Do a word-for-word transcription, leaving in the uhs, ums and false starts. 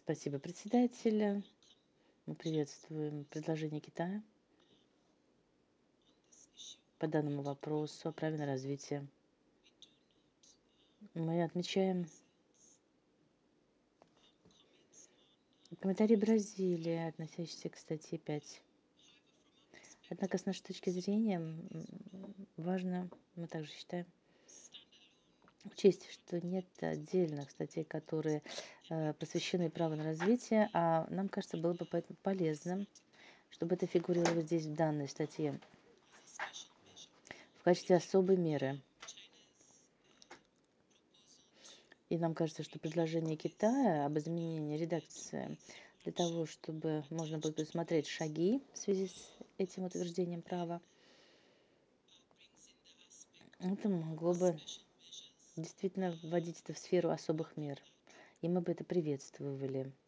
Спасибо, председатель. Мы приветствуем предложение Китая по данному вопросу о праве на развитие. Мы отмечаем комментарий Бразилии, относящийся к статье пять. Однако, с нашей точки зрения, м, важно, мы также считаем, учесть, что нет отдельных статей, которые э, посвящены праву на развитие, а нам кажется, было бы поэтому полезным, чтобы это фигурировало здесь, в данной статье, в качестве особой меры. И нам кажется, что предложение Китая об изменении редакции для того, чтобы можно было посмотреть шаги в связи с этим утверждением права, это могло бы действительно вводить это в сферу особых мер. И мы бы это приветствовали.